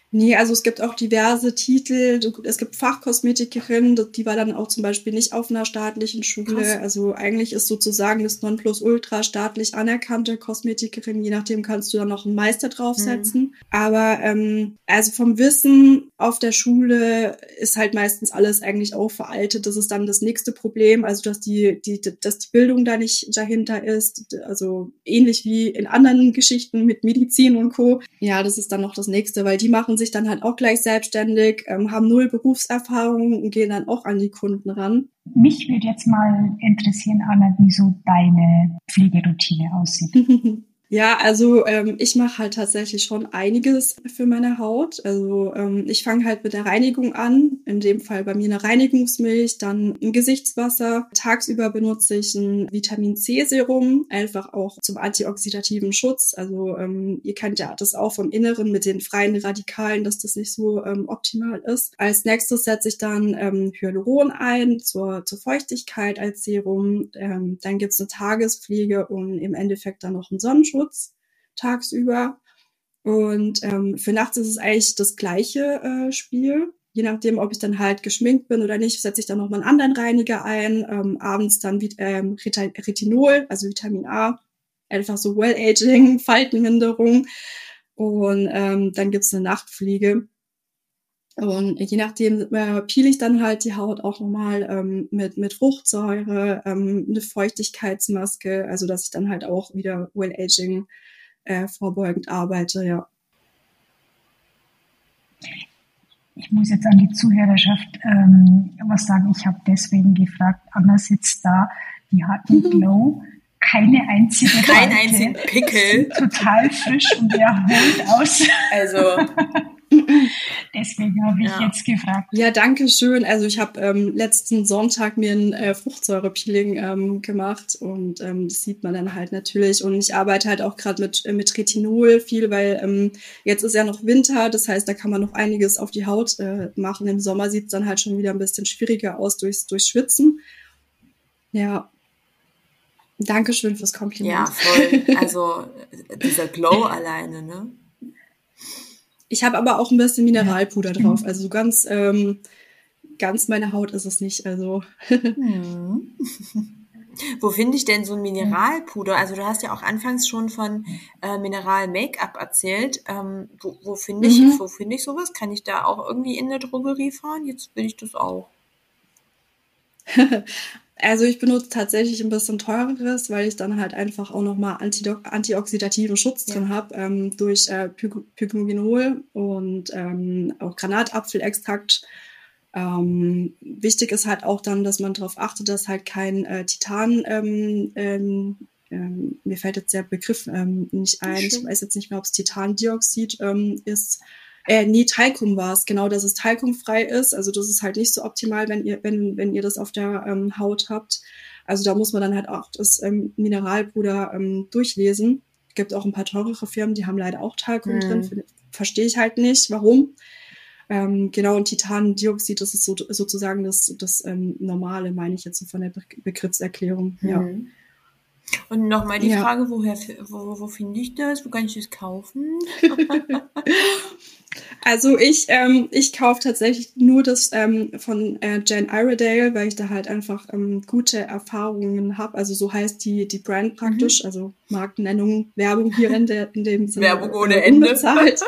Nee, also es gibt auch diverse Titel. Es gibt Fachkosmetikerin, die war dann auch zum Beispiel nicht auf einer staatlichen Schule. Krass. Also eigentlich ist sozusagen das Nonplusultra staatlich anerkannte Kosmetikerin. Je nachdem kannst du dann noch einen Meister draufsetzen. Aber also vom Wissen auf der Schule ist halt meistens alles eigentlich auch veraltet. Das ist dann das nächste Problem. Also dass die Bildung da nicht dahinter ist. Also ähnlich wie in anderen Geschichten mit Medizin und Co. Ja, das ist dann noch das nächste, weil die machen sich dann halt auch gleich selbstständig, haben 0 Berufserfahrung und gehen dann auch an die Kunden ran. Mich würde jetzt mal interessieren, Anna, wie so deine Pflegeroutine aussieht. Ja, also ich mache halt tatsächlich schon einiges für meine Haut. Also ich fange halt mit der Reinigung an, in dem Fall bei mir eine Reinigungsmilch, dann ein Gesichtswasser. Tagsüber benutze ich ein Vitamin-C-Serum, einfach auch zum antioxidativen Schutz. Also ihr kennt ja das auch vom Inneren mit den freien Radikalen, dass das nicht so optimal ist. Als nächstes setze ich dann Hyaluron ein zur Feuchtigkeit als Serum. Dann gibt's eine Tagespflege und im Endeffekt dann noch einen Sonnenschutz tagsüber. Und für nachts ist es eigentlich das gleiche Spiel. Je nachdem, ob ich dann halt geschminkt bin oder nicht, setze ich dann nochmal einen anderen Reiniger ein. Abends dann Retinol, also Vitamin A. Einfach so Well-Aging, Faltenminderung. Und dann gibt's eine Nachtpflege. Und je nachdem peel ich dann halt die Haut auch nochmal mit Fruchtsäure, eine Feuchtigkeitsmaske, also dass ich dann halt auch wieder Well-Aging vorbeugend arbeite, ja. Ich muss jetzt an die Zuhörerschaft was sagen. Ich habe deswegen gefragt, Anna sitzt da, die hat einen Glow, keine einzige Kein Falte, einzigen Pickel. total frisch und erholt aus. Also, Deswegen habe ich jetzt gefragt. Ja, danke schön. Also ich habe letzten Sonntag mir ein Fruchtsäurepeeling gemacht und das sieht man dann halt natürlich. Und ich arbeite halt auch gerade mit Retinol viel, weil jetzt ist ja noch Winter, das heißt, da kann man noch einiges auf die Haut machen. Im Sommer sieht es dann halt schon wieder ein bisschen schwieriger aus durchs Schwitzen. Ja. Dankeschön fürs Kompliment. ja, voll. Also, dieser Glow alleine, ne? Ich habe aber auch ein bisschen Mineralpuder drauf. Also so ganz meine Haut ist es nicht. Also Wo finde ich denn so ein Mineralpuder? Also du hast ja auch anfangs schon von Mineral-Make-up erzählt. Wo finde ich sowas? Kann ich da auch irgendwie in eine Drogerie fahren? Jetzt will ich das auch. Also ich benutze tatsächlich ein bisschen teureres, weil ich dann halt einfach auch nochmal antioxidativen Schutz drin habe, durch Pycnogenol und auch Granatapfelextrakt. Wichtig ist halt auch dann, dass man darauf achtet, dass halt kein Titan, mir fällt jetzt der Begriff nicht ein, ich weiß jetzt nicht mehr, ob es Titandioxid ist. Nee, Talkum war es, genau, dass es talkumfrei ist. Also das ist halt nicht so optimal, wenn ihr das auf der Haut habt. Also da muss man dann halt auch das Mineralpuder durchlesen. Es gibt auch ein paar teurere Firmen, die haben leider auch Talkum drin. Verstehe ich halt nicht, warum. Genau, und Titandioxid, das ist sozusagen das Normale, meine ich jetzt so von der Begriffserklärung. Ja. Und nochmal die Frage, wo finde ich das? Wo kann ich das kaufen? Also ich kaufe tatsächlich nur das von Jane Iredale, weil ich da halt einfach gute Erfahrungen habe. Also so heißt die Brand praktisch, also Markennennung, Werbung hier in dem Sinne. Werbung ohne Ende. Unbezahlt.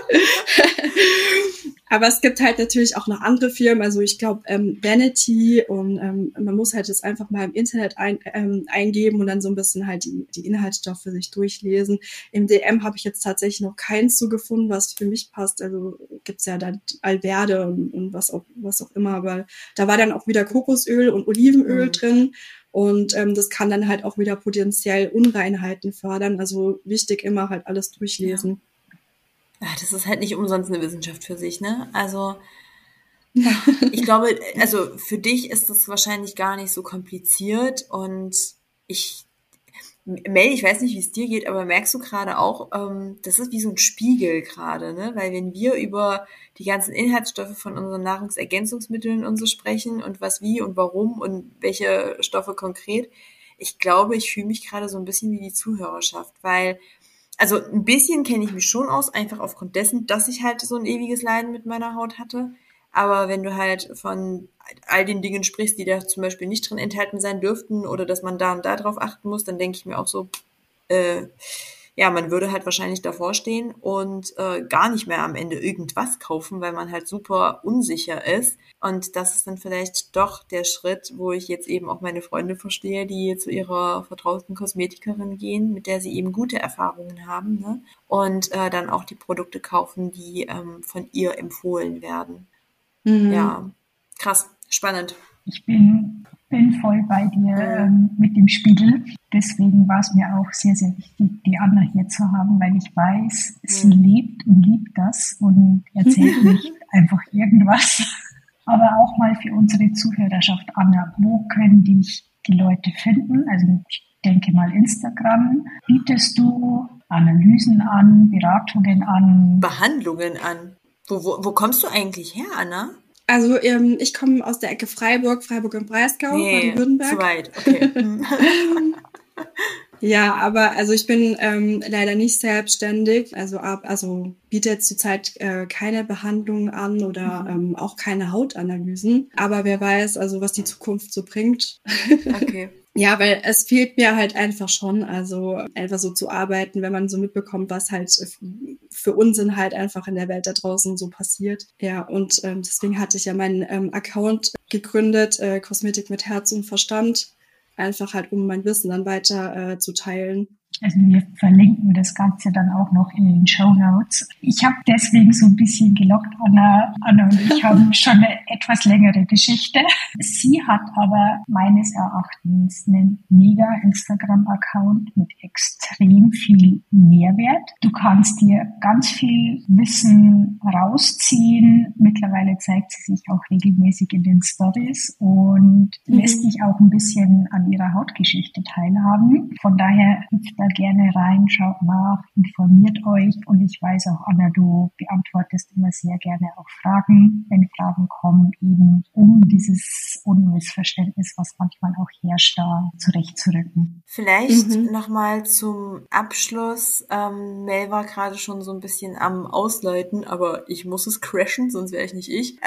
Aber es gibt halt natürlich auch noch andere Firmen, also ich glaube Vanity und man muss halt das einfach mal im Internet eingeben und dann so ein bisschen halt die Inhaltsstoffe für sich durchlesen. Im DM habe ich jetzt tatsächlich noch keins so gefunden, was für mich passt. Also gibt's ja dann Alverde und was auch immer, aber da war dann auch wieder Kokosöl und Olivenöl drin. Und das kann dann halt auch wieder potenziell Unreinheiten fördern. Also wichtig immer halt alles durchlesen. Ja. Das ist halt nicht umsonst eine Wissenschaft für sich, ne? Also ich glaube, also für dich ist das wahrscheinlich gar nicht so kompliziert und Mel, ich weiß nicht, wie es dir geht, aber merkst du gerade auch, das ist wie so ein Spiegel gerade, ne? Weil wenn wir über die ganzen Inhaltsstoffe von unseren Nahrungsergänzungsmitteln und so sprechen und was wie und warum und welche Stoffe konkret, ich glaube, ich fühle mich gerade so ein bisschen wie die Zuhörerschaft, weil Also ein bisschen kenne ich mich schon aus, einfach aufgrund dessen, dass ich halt so ein ewiges Leiden mit meiner Haut hatte. Aber wenn du halt von all den Dingen sprichst, die da zum Beispiel nicht drin enthalten sein dürften oder dass man da und da drauf achten muss, dann denke ich mir auch so, ja, man würde halt wahrscheinlich davor stehen und gar nicht mehr am Ende irgendwas kaufen, weil man halt super unsicher ist. Und das ist dann vielleicht doch der Schritt, wo ich jetzt eben auch meine Freunde verstehe, die zu ihrer vertrauten Kosmetikerin gehen, mit der sie eben gute Erfahrungen haben, ne? Und dann auch die Produkte kaufen, die von ihr empfohlen werden. Ja, krass, spannend. Ich bin voll bei dir mit dem Spiegel. Deswegen war es mir auch sehr, sehr wichtig, die Anna hier zu haben, weil ich weiß, sie lebt und liebt das und erzählt nicht einfach irgendwas. Aber auch mal für unsere Zuhörerschaft, Anna, wo können dich die Leute finden? Also ich denke mal Instagram. Bietest du Analysen an, Beratungen an? Behandlungen an. Wo kommst du eigentlich her, Anna? Also ich komme aus der Ecke Freiburg im Breisgau, Baden-Württemberg. Zu weit, okay. Ja, aber also ich bin leider nicht selbstständig, also biete jetzt zurzeit keine Behandlungen an oder auch keine Hautanalysen. Aber wer weiß, also was die Zukunft so bringt. Okay. Ja, weil es fehlt mir halt einfach schon, also einfach so zu arbeiten, wenn man so mitbekommt, was halt für Unsinn halt einfach in der Welt da draußen so passiert. Ja, und deswegen hatte ich ja meinen Account gegründet, Kosmetik mit Herz und Verstand, einfach halt, um mein Wissen dann weiter zu teilen. Also wir verlinken das Ganze dann auch noch in den Shownotes. Ich habe deswegen so ein bisschen gelockt, Anna und ich haben schon eine etwas längere Geschichte. Sie hat aber meines Erachtens einen mega Instagram-Account mit extrem viel Mehrwert. Du kannst dir ganz viel Wissen rausziehen. Mittlerweile zeigt sie sich auch regelmäßig in den Stories und lässt dich auch ein bisschen an ihrer Hautgeschichte teilhaben. Von daher hüpft da gerne rein, schaut nach, informiert euch und ich weiß auch, Anna, du beantwortest immer sehr gerne auch Fragen, wenn Fragen kommen, eben um dieses Unmissverständnis, was manchmal auch herrscht, da zurechtzurücken. Vielleicht nochmal zum Abschluss. Mel war gerade schon so ein bisschen am Ausläuten, aber ich muss es crashen, sonst wäre ich nicht ich.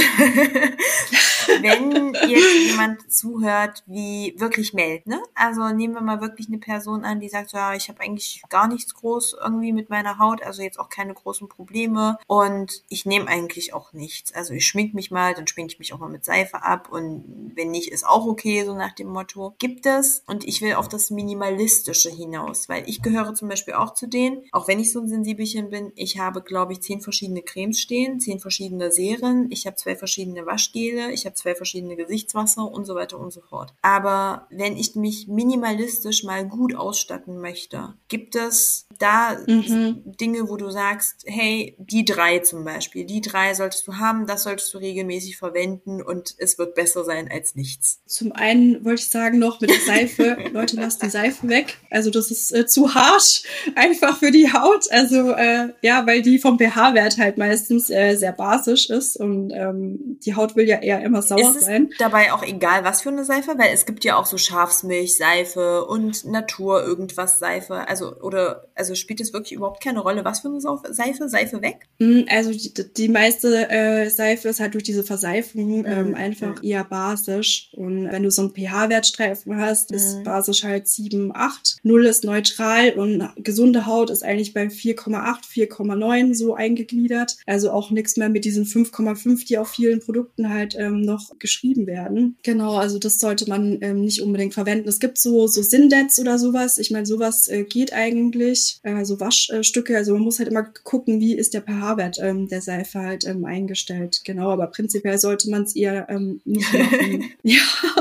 Wenn jetzt jemand zuhört, wie wirklich Mel, ne? Also nehmen wir mal wirklich eine Person an, die sagt, ja, ich habe eigentlich gar nichts groß irgendwie mit meiner Haut, also jetzt auch keine großen Probleme und ich nehme eigentlich auch nichts. Also ich schmink mich mal, dann schminke ich mich auch mal mit Seife ab und wenn nicht, ist auch okay, so nach dem Motto. Gibt es, und ich will auf das Minimalistische hinaus, weil ich gehöre zum Beispiel auch zu denen, auch wenn ich so ein Sensibelchen bin, ich habe, glaube ich, 10 verschiedene Cremes stehen, 10 verschiedene Serien, ich habe 2 verschiedene Waschgele, ich habe 2 verschiedene Gesichtswasser und so weiter und so fort. Aber wenn ich mich minimalistisch mal gut ausstatten möchte, gibt es da Dinge, wo du sagst, hey, die 3 zum Beispiel, die 3 solltest du haben, das solltest du regelmäßig verwenden und es wird besser sein als nichts. Zum einen wollte ich sagen noch mit der Seife, Leute, lasst die Seife weg. Also das ist zu harsch einfach für die Haut. Also ja, weil die vom pH-Wert halt meistens sehr basisch ist und die Haut will ja eher immer sauer sein. Ist es dabei auch egal, was für eine Seife? Weil es gibt ja auch so Schafsmilchseife und Natur irgendwas Seife. Also spielt es wirklich überhaupt keine Rolle, was für eine Seife? Seife weg? Also die meiste Seife ist halt durch diese Verseifung einfach eher basisch. Und wenn du so einen pH-Wertstreifen hast, ist basisch halt 7, 8. 0 ist neutral und gesunde Haut ist eigentlich bei 4,8, 4,9 so eingegliedert. Also auch nichts mehr mit diesen 5,5, die auf vielen Produkten halt noch geschrieben werden. Genau, also das sollte man nicht unbedingt verwenden. Es gibt so Sindets oder sowas. Ich meine, sowas geht eigentlich. So Waschstücke, also man muss halt immer gucken, wie ist der pH-Wert der Seife halt eingestellt. Genau, aber prinzipiell sollte man es eher nicht machen. Ja.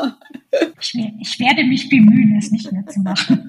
Ich werde mich bemühen, es nicht mehr zu machen.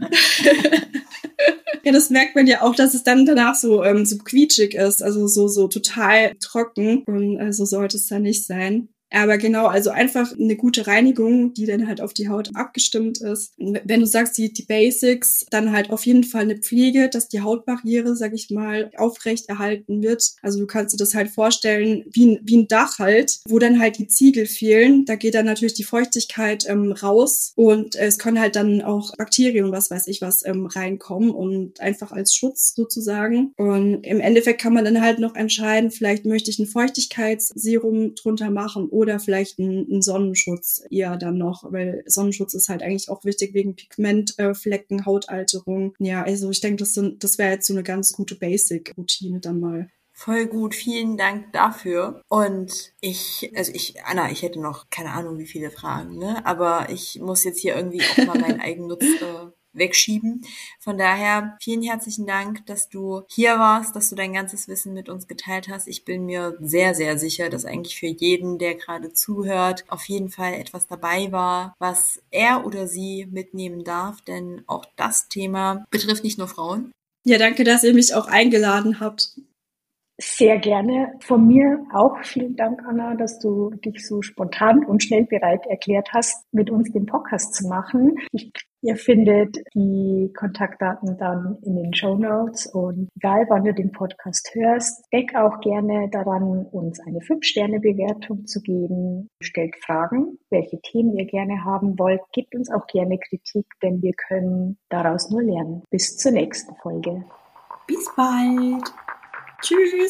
Ja, das merkt man ja auch, dass es dann danach so quietschig ist, also so total trocken und so sollte es dann nicht sein. Aber genau, also einfach eine gute Reinigung, die dann halt auf die Haut abgestimmt ist. Wenn du sagst, die Basics, dann halt auf jeden Fall eine Pflege, dass die Hautbarriere, sag ich mal, aufrecht erhalten wird. Also du kannst dir das halt vorstellen, wie ein Dach halt, wo dann halt die Ziegel fehlen. Da geht dann natürlich die Feuchtigkeit raus und es können halt dann auch Bakterien, was weiß ich was, reinkommen und einfach als Schutz sozusagen. Und im Endeffekt kann man dann halt noch entscheiden, vielleicht möchte ich ein Feuchtigkeitsserum drunter machen oder vielleicht einen Sonnenschutz eher dann noch, weil Sonnenschutz ist halt eigentlich auch wichtig wegen Pigmentflecken, Hautalterung. Ja, also ich denke, das wäre jetzt so eine ganz gute Basic-Routine dann mal. Voll gut, vielen Dank dafür. Und Anna, ich hätte noch keine Ahnung, wie viele Fragen, ne? Aber ich muss jetzt hier irgendwie auch mal meinen Eigennutz wegschieben. Von daher vielen herzlichen Dank, dass du hier warst, dass du dein ganzes Wissen mit uns geteilt hast. Ich bin mir sehr, sehr sicher, dass eigentlich für jeden, der gerade zuhört, auf jeden Fall etwas dabei war, was er oder sie mitnehmen darf, denn auch das Thema betrifft nicht nur Frauen. Ja, danke, dass ihr mich auch eingeladen habt. Sehr gerne. Von mir auch vielen Dank, Anna, dass du dich so spontan und schnell bereit erklärt hast, mit uns den Podcast zu machen. Ihr findet die Kontaktdaten dann in den Shownotes und egal, wann du den Podcast hörst, denk auch gerne daran, uns eine 5-Sterne-Bewertung zu geben. Stellt Fragen, welche Themen ihr gerne haben wollt. Gebt uns auch gerne Kritik, denn wir können daraus nur lernen. Bis zur nächsten Folge. Bis bald! Tschüss!